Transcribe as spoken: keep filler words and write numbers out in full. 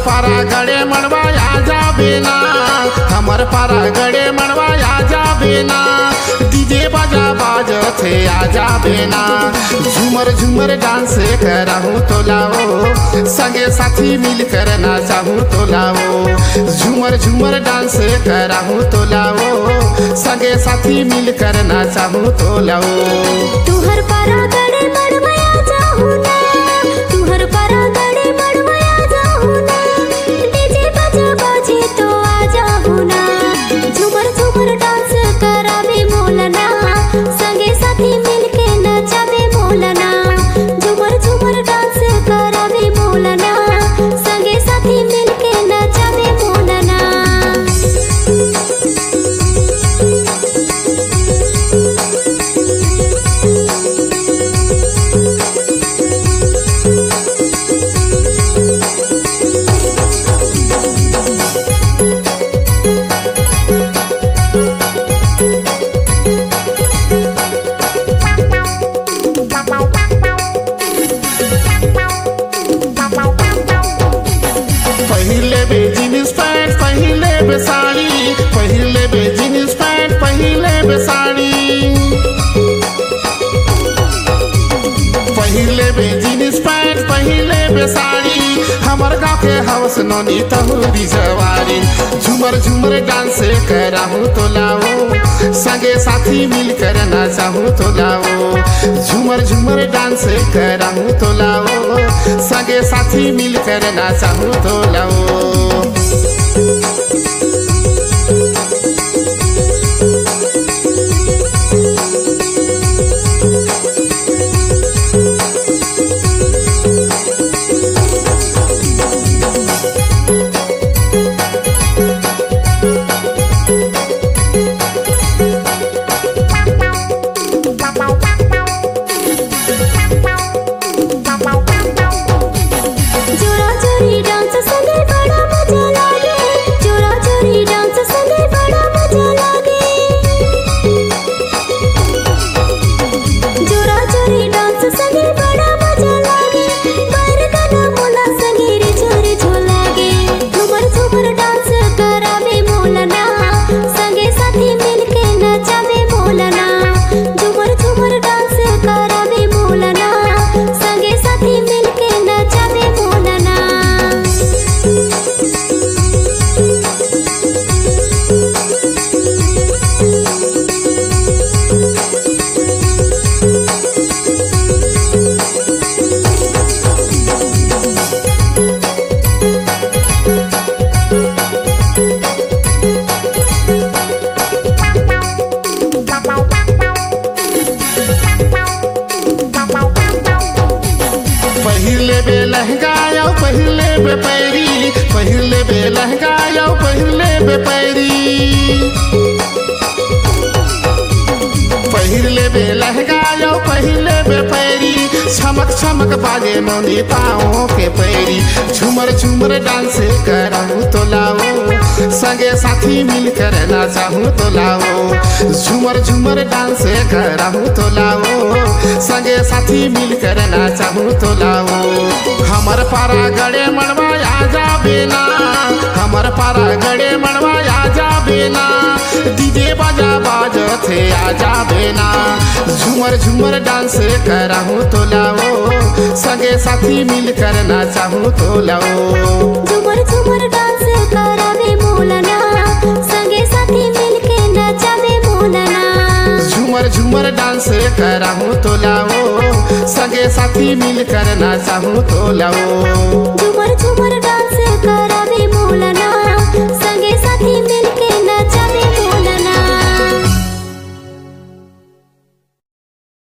पारा गड़े मड़वा आ जाबे ना, हमर पारा गड़े मड़वा आ जाबे ना, डीजे बाजा बाजथे आ जाबे ना। झूमर झूमर डांस कराहूँ तो लाओ, संगे साथी मिल कर नाचाहूँ तो लाओ। झूमर झूमर डांस कराहूँ तो लाओ, संगे साथी मिल कर नाचाहूँ तो लाओ। तुहर पारा गड़े मड़वा आ जाहूँ ना, तुहर पारा गड़े मड़वा आ जाहूँ ना, डीजे बाजा बाजे तो आ जाहूँ ना। झूमर झूमर डांस करावे मोलना, संगे साथी मिलके नचावे मोलना। झूमर झूमर डांस करावे मोलना, संगे साथी मिलके नचावे मोलना। पहिले बे जीन्स पैंट पहिले बे साड़ी, पहिले बे जीन्स पैंट पहिले बे साड़ी, पहिले बे जीन्स पैंट पहिले बे साड़ी। हमर गाँव के हवस नौनी तहुरी सवारी। झूमर झूमर डांस कराहूँ तो लाओ, संगे साथी मिल कर नाचाहूँ तो लाओ। झूमर झूमर डांस कराहूँ तो लाओ, संगे साथी मिल कर नाचाहूँ तो लाओ। जोरा जोरी डांस संगे बड़ा मजा लागे, जोरा जोरी डांस संगे बड़ा मजा लागे। जोरा जोरी डांस संगे बड़ा मजा लागे, पर गाना मोला संगे रे छोरे झोलागे। झूमर झूमर डांस करावे मोलना, संगे साथी मिलके नचावे मोलना। झूमर झूमर डांस करावे मोलना, संगे साथी मिलके नचावे मोलना। पहिले बे लहंगा आओ पहिले बे पैरी, पहिले बे लहंगा आओ पहिले बे पैरी, पहिले बे लहंगा आओ पहिले बे पैरी। चमक चमक बाजे नौनी पाँव के पैरी। झूमर झूमर डांस कराहूँ तो लाओ, संगे साथी मिल कर नाचाहूँ तो लाओ। झूमर झूमर डांस कराहूँ तो लाओ, संगे साथी मिल कर नाचाहूँ तो लाओ। हमर पारा गड़े मड़वा आ जाबे ना, हमर पारा गड़े मड़वा आ जाबे ना, डीजे बाजा बाजथे आ जाबे ना। झूमर झूमर डांस कराहूँ तो लाओ, संगे साथी मिल कर नाचाहूँ तो लाओ। झूमर झूमर डांस करावे मोलना, संगे साथी मिलके नचावे मोलना। झूमर झूमर डांस कराहूँ तो लाओ, संगे साथी मिल कर नाचाहूँ तो लाओ। झूमर